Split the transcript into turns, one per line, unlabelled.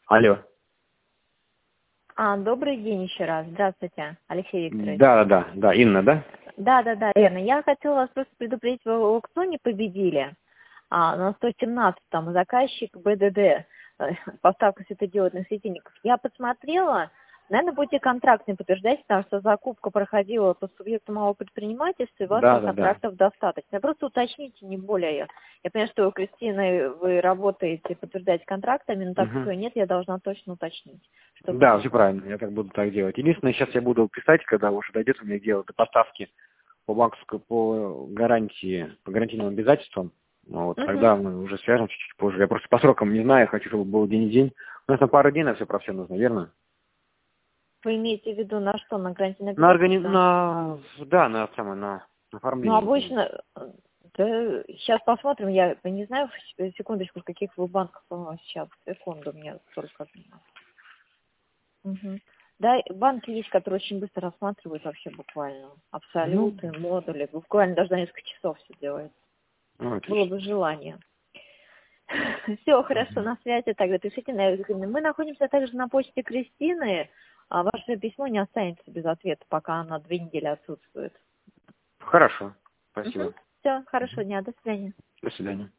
Алло.
Добрый день еще раз. Здравствуйте, Алексей Викторович.
Да, Инна, да?
Да, верно. Я хотела вас просто предупредить, вы в аукционе победили. На 117 там заказчик БДД, поставка светодиодных светильников. Я посмотрела, наверное, будете контрактный подтверждать, потому что закупка проходила по субъекту малого предпринимательства, и ваших
Да.
контрактов достаточно. Просто уточните, не более. Я понимаю, что у Кристины вы работаете, подтверждаете контрактами, но так как
Угу.
ее нет, я должна точно уточнить, чтобы
Да,
не
все
было.
правильно, я так буду так делать. Единственное, сейчас я буду писать, когда уже дойдет у меня дело до поставки по банковской, по гарантии, по гарантийным обязательствам. Вот,
Угу.
тогда мы уже свяжем чуть-чуть позже. Я просто по срокам не знаю, хочу, чтобы был день и день. У нас на пару дней на все про все нужно, верно?
Вы имеете в виду на что? На гарантийное
На
обязательство?
на
Ну,
оформление документов.
обычно, да, сейчас посмотрим, я не знаю, секундочку, в каких вы банках сейчас, секунду, у меня столько. Угу. Да, банки есть, которые очень быстро рассматривают вообще буквально.
Ну,
Абсолюты, модули, буквально даже за несколько часов все делается. Было
отлично.
бы желание. Все, хорошо, на связи тогда. Пишите, мы находимся также на почте Кристины, а ваше письмо не останется без ответа, пока она 2 недели отсутствует.
Хорошо, спасибо.
Все, хорошего дня, до свидания.
До свидания.